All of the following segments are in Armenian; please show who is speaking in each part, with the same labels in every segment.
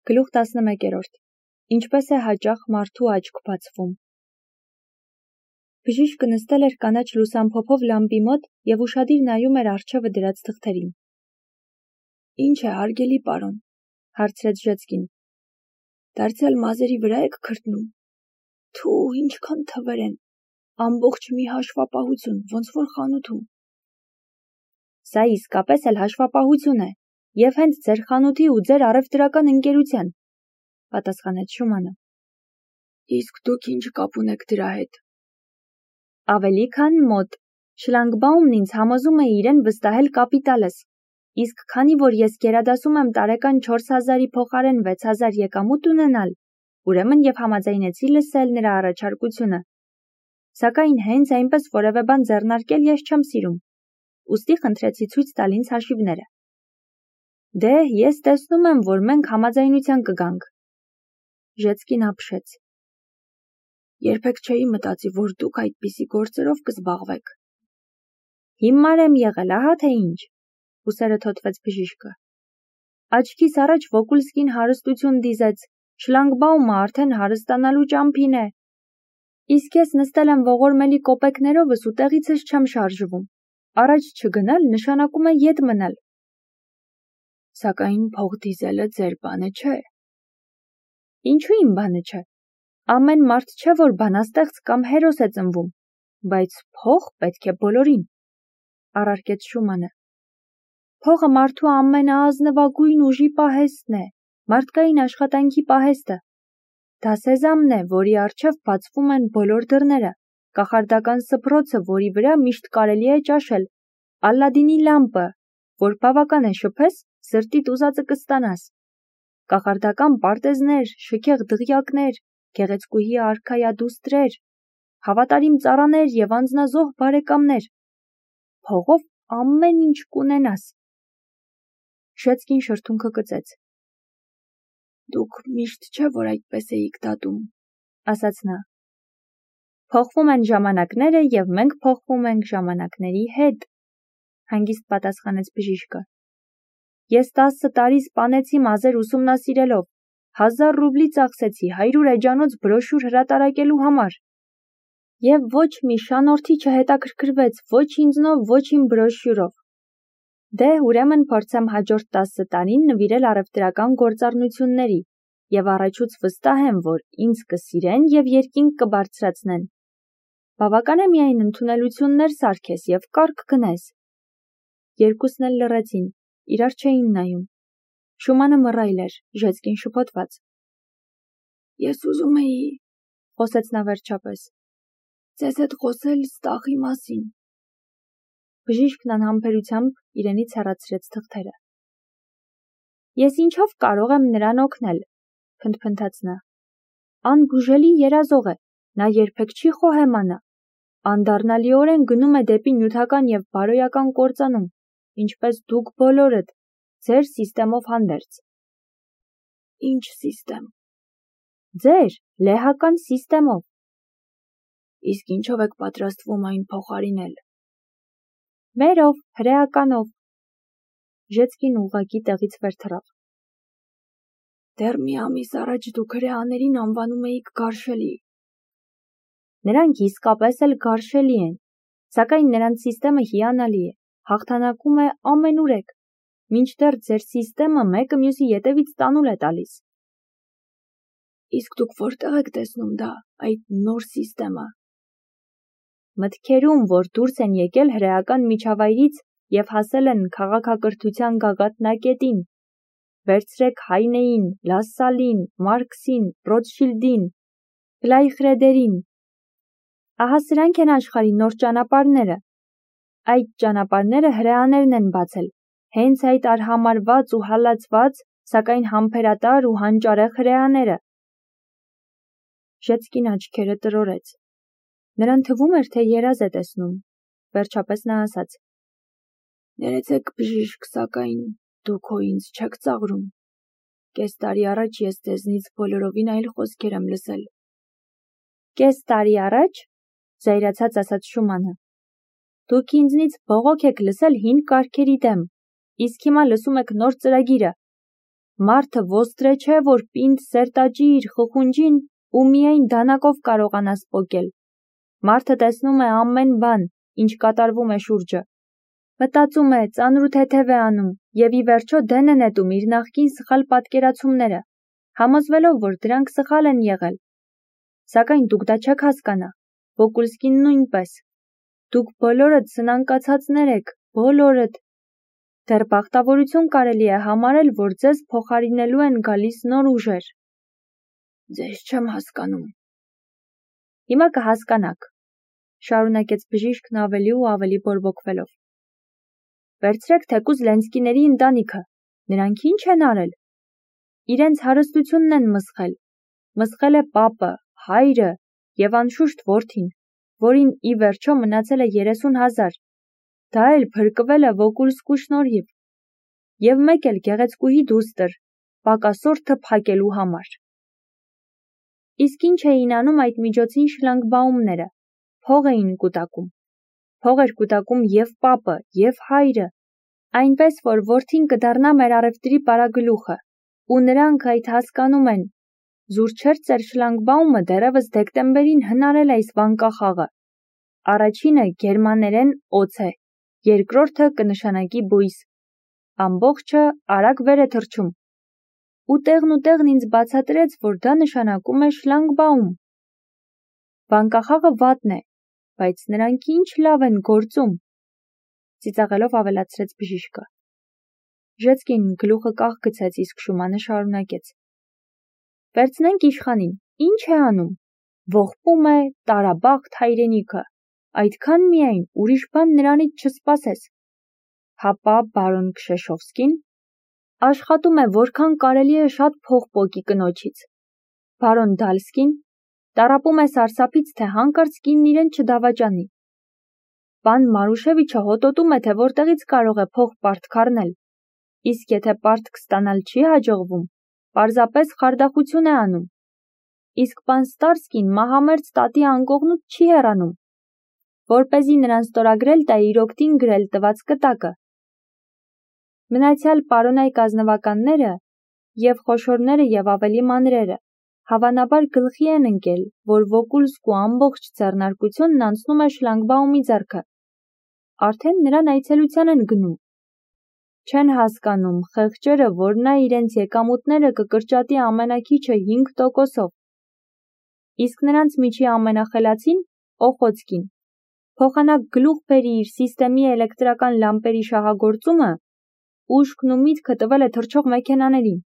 Speaker 1: Գլուխ 11. Ինչպես է հաճախ մարդու աչք բացվում։ Բժիշկը նստել էր կանաչ լուսամփոփով լամպի մոտ և ուշադիր նայում էր առջևը դրած թղթերին։ Ինչ է, հարգելի պարոն, հարցրեց Ժեցկին։ Դարձյալ մազերի վրա եք քրտնում։ Թու, ինչքան թվեր են, ամբողջ մի հաշվապահություն, ոնց որ խանութում։ Սա իսկապես էլ հաշվապահություն է, և հենց ձեր խանութի ու ձեր առևտրական ընկերության, պատասխանեց Շումանը։ Իսկ դուք ինչ կապ ունեք դրա հետ։ Ավելի քան մոտ, Շլանգբաումն ինձ համոզում է իրեն վստահել կապիտալս, իսկ քանի որ ես գերադասում եմ տարեկան 4000-ի փոխարեն 6000 եկամուտ ունենալ, ուրեմն և համաձայնեցի լսել նրա առաջարկությունը։ Սակայն հենց այնպես որևէ բան ձեռնարկել ես չեմ սիրում, ուստի խնդրեցի ցույց տալ ինձ հաշիվները։ Դե, ես տեսնում եմ, որ մենք համաձայնության կգանք։ Ժեցկին ապշեց։ Երբեք չէի մտածի, որ դուք այդպիսի գործերով կզբաղվեք։ Հիմար եմ եղել, ահա թե ինչ, ուսերը թոթվեց բժիշկը։ Աչքիս առաջ Վոկուլսկին հարստություն դիզեց, Շլանգբաումը արդեն հարստանալու ճամփին է։ Իսկ ես նստել եմ ողորմելի կոպեկներովս ու տեղիցս չեմ շարժվում։ Առաջ չգնալ նշանակում է ետ մնալ։ Սակայն փող դիզելը ձեր բանը չէ։ Ինչու իմ բանը չէ։ Ամեն մարդ չէ, որ բանաստեղծ կամ հերոս է ծնվում, բայց փող պետք է բոլորին, առարկեց Շումանը։ Փողը մարդու ամենաազնվագույն ուժի պահեստն է, մարդկային աշխատանքի պահեստը։ Դա սեզամն է, որի առջև բացվում են բոլոր դռները, կախարդական սփռոցը, որի վրա միշտ կարելի է ճաշել, Ալլադինի լամպը, որ բավական է շփես, սրտիդ ուզածը կստանաս, կախարդական պարտեզներ, շքեղ դղյակներ, գեղեցկուհի արքայադուստրեր, հավատարիմ ծառաներ և անձնազոհ բարեկամներ։ Փողով ամեն ինչ կունենաս։ Շեցկին շրթունքը կծեց։ Դուք միշտ չէ, որ այդպես էիք դատում, ասաց նա։ Փոխվում են ժամանակները և մենք փոխվում ենք ժամանակների հետ, հանգիստ պատասխանեց բժիշկը։ Ես 10 տարի սպանեցի մազեր ուսումնասիրելով, 1000 ռուբլի ծախսեցի 100 էջանոց բրոշյուր հրատարակելու համար։ Եվ ոչ մի շանորդի չհետաքրքրվեց ոչ ինձնով, ոչ իմ բրոշյուրով։ Դե, ուրեմն փորձեմ հաջորդ 10 տարին նվիրել առևտրական գործառնությունների և առաջուց վստահ եմ, որ ինձ կսիրեն և երկինք կբարձրացնեն։ Բավական է միայն ընդունելություններ սարքես և կառք գնես։ Երկուսն էլ լռեցին, իրար չէին նայում։ Շումանը մռայլ էր, Ժեցկին շփոթված։ Ես ուզում էի, խոսեց նա վերջապես, ձեզ հետ խոսել Ստախի մասին։ Բժիշկն անհամբերությամբ իրենից հեռացրեց թղթերը։ Ես ինչով կարող եմ նրան օգնել, փնթփնթաց նա։ Անբուժելի երազող է, նա երբեք չի խոհեմանա, անդառնալիորեն գնում է դեպի նյութական և բարոյական կործանում, ինչպես դուք բոլորդ, ձեր սիստեմով հանդերձ։ Ինչ սիստեմ։ Ձեր լեհական սիստեմով։ Իսկ ինչով եք պատրաստվում այն փոխարինել։ Մերով, հրեականով։ Ժեցկին ուղղակի տեղից վեր թռավ։ Դեռ մի ամիս առաջ դուք հրեաներին անվանում էիք գարշելի։ Նրանք իսկապես էլ գարշելի են, սակայն նրանց սիստեմը հիանալի է, հաղթանակում է ամենուրեք, մինչդեռ ձեր սիստեմը մեկը մյուսի ետևից տանուլ է տալիս։ Իսկ դուք որտեղ եք տեսնում դա, այդ նոր սիստեմը։ Մտքերում, որ դուրս են եկել հրեական միջավայրից և հասել են քաղաքակրթության գագաթնակետին։ Վերցրեք Հայնեին, Լասսալին, Մարքսին, Ռոտշիլդին, Գլայխրեդերին։ Ահա սրանք են աշխարհի նոր ճանապարհները։ Այդ ճանապարհները հրեաներն են բացել, հենց այդ արհամարհված ու հալածված, սակայն համբերատար ու հանճարեղ հրեաները։ Ժեցկին աչքերը տրորեց։ Նրան թվում էր, թե երազ է տեսնում։ Վերջապես նա ասաց. Ներեցեք, բժիշկ, սակայն դուք հո ինձ չեք ծաղրում։ Կես տարի առաջ ես ձեզնից բոլորովին այլ խոսքեր եմ լսել։ Կես տարի առաջ, զայրացած ասաց Շումանը, դուք ինձնից բողոք եք լսել հին կարգերի դեմ, իսկ հիմա լսում եք նոր ծրագիրը։ Մարդը ոստրե չէ, որ պինդ սերտաճի իր խխունջին ու միայն դանակով կարողանաս պոկել։ Մարդը տեսնում է ամեն բան, ինչ կատարվում է շուրջը։ Մտածում է, ծանր ու թեթև է անում և ի վերջո դեն է նետում իր նախկին սխալ պատկերացումները, համոզվելով, որ դրանք սխալ են եղել։ Սակայն դուք դա չեք հասկանա, Վոկուլսկին նույնպես։ Դուք բոլորդ սնանկացածներ եք, բոլորդ։ Դեռ բախտավորություն կարելի է համարել, որ ձեզ փոխարինելու են գալիս նոր ուժեր։ Ձեզ չեմ հասկանում։ Հիմա կհասկանաք, շարունակեց բժիշկն ավելի ու ավելի բորբոքվելով։ Վերցրեք թեկուզ Լենսկիների ընտանիքը, նրանք ինչ են արել։ Իրենց հարստությունն են մսխել։ Մսխել է պապը, հայրը և անշուշտ որդին, որին ի վերջո մնացել է 30,000, դա էլ փրկվել է Վոկուլսկու շնորհիվ, և մեկ էլ գեղեցկուհի դուստր, պակասորթը փակելու համար։ Իսկ ինչ էին անում այդ միջոցին շլագբաումները, փող էին կուտակում։ Փող էր կուտակում և պապը, և հայրը, այնպես, որ որդին կդառնա մեր առևտրի պարագլուխը, ու նրանք այդ հասկանում են։ Զուր չէր ծեր շլագբաումը դեռևս դեկտեմբերին հնարել այս վանկախաղը։ Առաջինը գերմաներեն օձ է, երկրորդը կնշանակի բույս։ Ամբողջը արագ վեր է թռչում։ Ու տեղն ինձ բացատրեց, որ դա նշանակում է շլագբաում։ Վանկախաղը վատն է, բայց նրանք ինչ լավ են գործում, ծիծաղելով ավելացրեց բժիշկը։ Ժեցկին գլուխը կախ գցեց, իսկ Շումանը շարունակեց. Վերցնենք իշխանին, ինչ է անում։ Ողբում է, տարաբաղտ հայրենիքը, այդքան միայն, ուրիշ բան նրանից չսպասես։ Հապա բարոն Քշեշովսկին աշխատում է որքան կարելի է շատ փող պոկի կնոջից։ Բարոն Դալսկին տառապում է սարսափից, թե հանկարծ կինն իրեն չդավաճանի։ Պան Մարուշևիչը հոտոտում է, թե որտեղից կարող է փող պարտք առնել, իսկ եթե պարտք ստանալ չի հաջողվում, պարզապես խարդախություն է անում։ Իսկ պան Ստարսկին մահամերձ տատի անկողնուց չի հեռանում, որպեսզի նրան ստորագրել տա իր օգտին գրել տված կտակը։ Մնացյալ պարոնայք ազնվականները և խոշորները և ավելի մանրերը հավանաբար գլխի են ընկել, որ Վոկուլսկու ամբողջ ձեռնարկությունն անցնում է շլագբաումի ձեռքը։ Արդեն նրան այցելության են գնում։ Չեն հասկանում խեղճերը, որ նա իրենց եկամուտները կկրճատի ամենաքիչը 5%-ով։ Իսկ նրանց միջի ամենախելացին Օխոցկին փոխանակ գլուխ բերի իր սիստեմի էլեկտրական լամպերի շահագործումը, ուշքն ու միտքը տվել է թռչող մեքենաներին։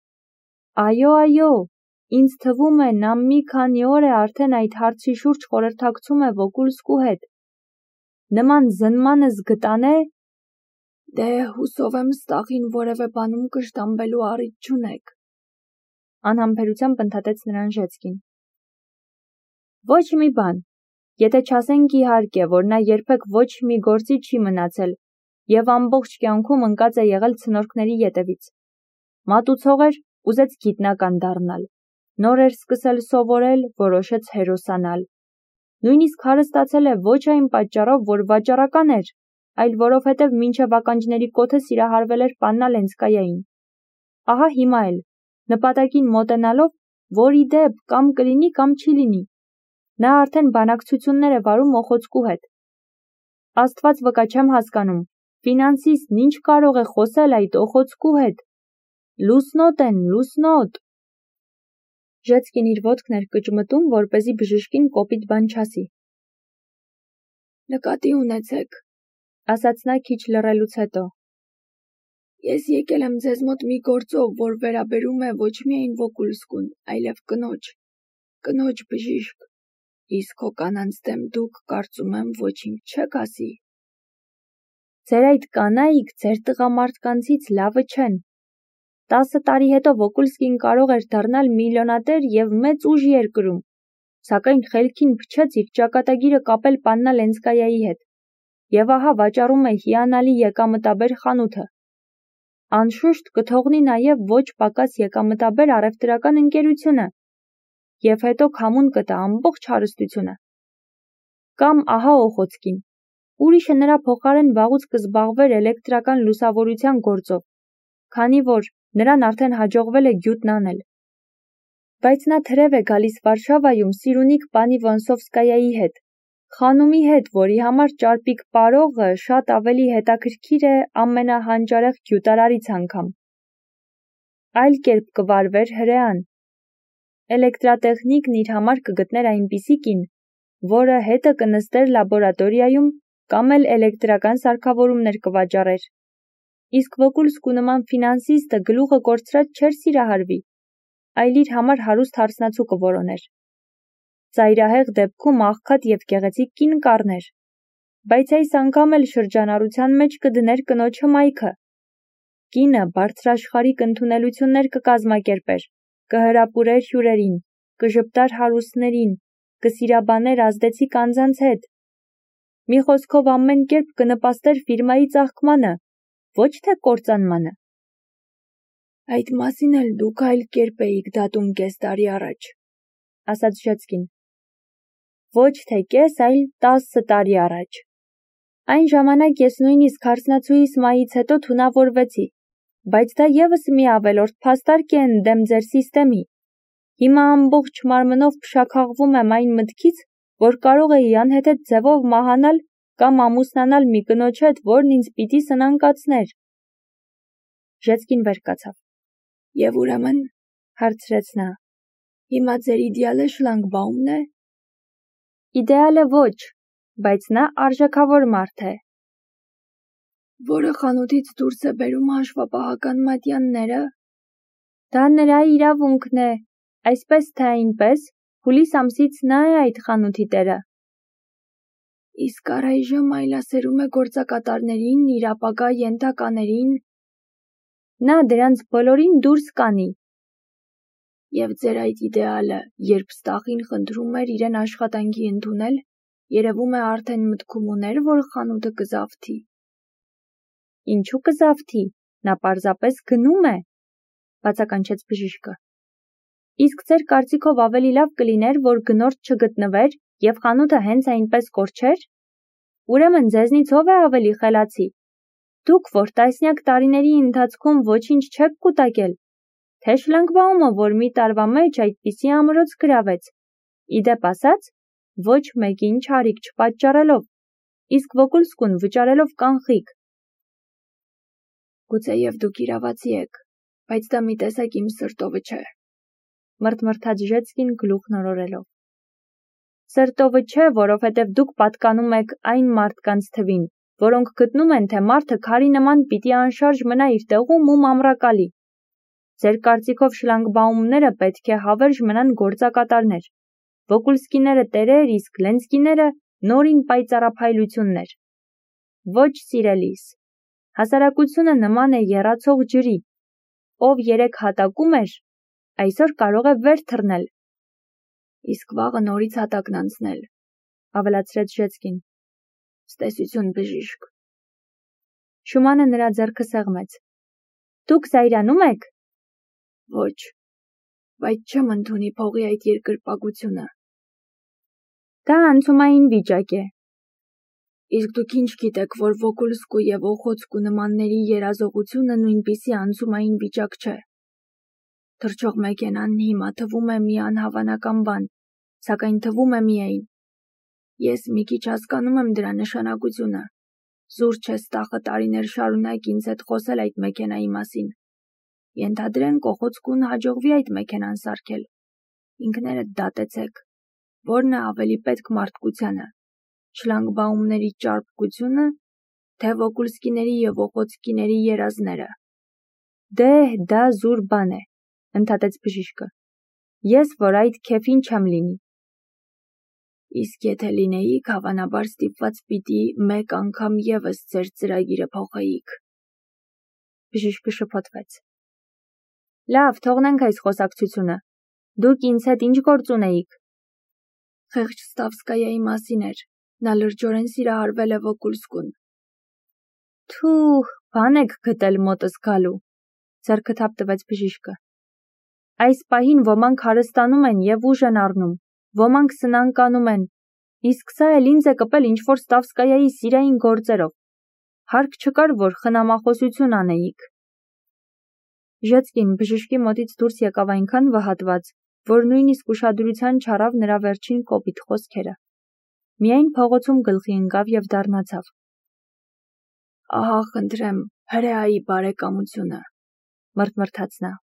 Speaker 1: Այո, ինձ թվում է, նա մի քանի օր է արդեն այդ հարցի շուրջ խորհրդակցում է Վոկուլսկու հետ։ Նման զնմանս գտանե։ Դե հուսով եմ ստախին որևէ բանում կշտամբելու առիթ չունեք։ Անհամբերությամբ ընդհատեց նրան Ժեցկին։ Ոչ մի բան, եթե չասենք իհարկե, որ նա երբեք ոչ մի գործի չի մնացել և ամբողջ կյանքում ընկած է եղել ցնորքների ետևից։ Մատուցող էր, ուզեց գիտնական դառնալ։ Նոր էր սկսել սովորել, որոշեց հերոսանալ։ Նույնիսկ հարստացել է ոչ այն պատճառով, որ վաճառական էր, այլ որովհետև մինչև ականջների կոթը սիրահարվել էր Պաննա Լենսկայային։ Ահա հիմա էլ, նպատակին մոտենալով, որ ի դեպ կամ կլինի, կամ չի լինի, նա արդեն բանակցություններ է վարում Օխոցկու հետ։ Աստված վկա չեմ հասկանում, ֆինանսիստն ինչ կարող է խոսել այդ Օխոցկու հետ։ Լուսնոտ են, լուսնոտ։ Ժեցկին իր ոտքն էր կճմտում, որպեսզի բժիշկին կոպիտ բան չասի։ Նկատի ունեցեք, ասաց նա քիչ լռելուց հետո։ Ես եկել եմ ձեզ մոտ մի գործով, որ վերաբերում է ոչ միայն Վոկուլսկուն, այլև կնոջ բժիշկ, իսկ հո կանանց դեմ դուք կարծում եմ ոչինչ չեք ասի։ Ձեր այդ կանայք ձեր տղամարդկանցից լավը չեն։ 10 տարի հետո Վոկուլսկին կարող էր դառնալ միլիոնատեր և մեծ ուժ երկրում, սակայն խելքին փչեց իր ճակատագիրը կապել Պաննա Լենսկայայի հետ, և ահա վաճառում է հիանալի եկամտաբեր խանութը։ Անշուշտ կթողնի նաև ոչ պակաս եկամտաբեր առևտրական ընկերությունը և հետո քամուն կտա ամբողջ հարստությունը։ Կամ ահա Օխոցկին, ուրիշը նրա փոխարեն վաղուց կզբաղվեր էլեկտրական լուսավորության գործով, քանի որ Նրան արդեն հաջողվել է գյուտն անել։ Բայց նա թրև է գալիս Վարշավայում Սիրունիկ պանի Վոնսովսկայայի հետ, խանումի հետ, որի համար ճարպիկ պարողը շատ ավելի հետաքրքիր է ամենահանճարեղ գյուտարարից անգամ։ Այլ կերպ կվարվեր հրեան։ Էլեկտրատեխնիկն իր համար կգտներ այնպիսի կին, որը հետը կնստեր լաբորատորիայում կամ էլ էլեկտրական սարքավորումներ կվաճառեր։ Իսկ Վոկուլսկու նման ֆինանսիստը գլուխը կորցրած չէր սիրահարվի, այլ իր համար հարուստ հարսնացու կորոներ։ Ծայրահեղ դեպքում աղքատ և գեղեցիկ կին կառներ, բայց այս անգամ էլ շրջանառության մեջ կդներ կնոջ հմայքը։ Կինը բարձրաշխարհիկ ընդունելություններ կկազմակերպեր, կհրապուրեր հյուրերին, կժպտար հարուստներին, կսիրաբաներ ազդեցիկ անձանց հետ։ Մի խոսքով ամեն կերպ կնպաստեր ֆիրմայի ծաղկմանը, ոչ թե կործանմանը։ Այդ մասին էլ դուք այլ կերպ էիք դատում կես տարի առաջ, ասաց Ժեցկին։ Ոչ թե կես, այլ 10 տարի առաջ։ Այն ժամանակ ես նույնիսկ հարսնացուիս մահից հետո թունավորվեցի, բայց դա ևս մի ավելորդ փաստարկ է ընդդեմ ձեր սիստեմի։ Հիմա ամբողջ մարմնով փշաքաղվում եմ այն մտքից, որ կարող էի անհեթեթ ձևով մահանալ կամ ամուսնանալ մի կնոջ հետ, որն ինձ պիտի սնանկացներ։ Ժեցկին վեր կացավ։ Եվ ուրեմն, հարցրեց նա, հիմա ձեր իդեալը շլանգբաումն է։ Իդեալը ոչ, բայց նա արժեքավոր մարդ է։ Որը խանութից դուրս է բերում հաշվապահական մատյանները։ Դա նրա իրավունքն է, այսպես թե այնպես, հուլիս ամսից նա է այդ խանութի տերը։ Իսկ առայժմ այլասերում է գործակատարներին, իր ապագա ենթականերին։ Նա դրանց բոլորին դուրս կանի։ Եվ ձեր այդ իդեալը, երբ Ստախին խնդրում էր իրեն աշխատանքի ընդունել, երևում է արդեն մտքում ուներ, որ խանութը կզավթի։ Ինչու կզավթի, նա պարզապես գնում է, բացականչեց բժիշկը։ Իսկ ձեր կարծիքով ավելի լավ կլիներ, որ գնորդ չգտնվեր և խանութը հենց այնպես կորչեր։ Ուրեմն ձեզնից ով է ավելի խելացի։ Դուք, որ տասնյակ տարիների ընթացքում ոչինչ չեք կուտակել, թե շլանգբաումը, որ մի տարվա մեջ այդպիսի ամրոց գրավեց, իդեպ ասած, ոչ մեկին չարիք չպատճառելով, իսկ Վոկուլսկուն վճարելով կանխիկ։ Գուցեև դուք իրավացի եք, բայց դա մի տեսակ իմ սրտովը չէ, մրթմրթաց Ժեցկին գլուխ նորորելով։ Սրտովը չէ, որովհետև դուք պատկանում եք այն մարդկանց թվին, որոնք գտնում են, թե մարդը քարի նման պիտի անշարժ մնա իր տեղում ու մամռակալի։ Ձեր կարծիքով շլանգբաումները պետք է հավերժ մնան գործակատարներ, Վոկուլսկիները տերեր, իսկ Լենսկիները նորին պայծառափայլություններ։ Ոչ, սիրելիս, հասարակությունը նման է եռացող ջրի, ով երեկ հատակում էր, այսօր կարող է վեր թռնել։ Իսկ վաղը նորից հատակն անցնել, ավելացրեց Ժեցկին։ Ստեսություն բժիշկ։ Շումանը նրա ձեռքը սեղմեց։ Դուք զայրանում եք։ Ոչ, բայց չեմ ընդունի փողի այդ երկրպագությունը։ Դա անցումային վիճակ է։ Իսկ դուք ինչ գիտեք, որ Վոկուլսկու և Օխոցկու նմանների երազողությունը նույնպիսի անցումային վիճակ չէ։ Թռչող մեքենան հիմա թվում է մի անհավանական բան, սակայն թվում է միայն։ Ես մի քիչ հասկանում եմ դրա նշանակությունը։ Զուր չէ Ստախը տարիներ շարունակ ինձ հետ խոսել այդ մեքենայի մասին։ Ենթադրենք Օխոցկուն հաջողվի այդ մեքենան սարքել։ Ինքներդ դատեցեք, որն է ավելի պետք մարդկությանը, շլանգբաումների ճարպկությունը, թե Վոկուլսկիների և Օխոցկիների երազները։ Դե, դա զուր բան է, ընդհատեց բժիշկը։ Ես, որ այդ քեֆին չեմ լինի։ Իսկ եթե լինեիք, հավանաբար ստիպված պիտի մեկ անգամ ևս ձեր ծրագիրը փոխեիք։ Բժիշկը շփոթվեց։ Լավ, թողնենք այս խոսակցությունը։ Դուք ինձ հետ ինչ գործ ունեիք։ Խեղճ Ստավսկայայի մասին էր, նա լրջորեն սիրահարվել է Վոկուլսկուն։ Թուh, բան եք գտել մոտս գալու, ձեռքը թափ տվեց բժիշկը։ Այս պահին ոմանք հարստանում են և ուժ են առնում, ոմանք սնանկանում են, իսկ սա էլ ինձ է կպել ինչ-որ Ստավսկայայի սիրային գործերով։ Հարկ չկար, որ խնամախոսություն անեիք։ Ժեցկին բժշկի մոտից դուրս եկավ այնքան վհատված, որ նույնիսկ ուշադրության չառավ նրա վերջին կոպիտ խոսքերը։ Միայն փողոցում գլխի ընկավ և դառնացավ. «Ահա, խնդրեմ, հրեայի բարեկամությունը», մռթմռթաց նա։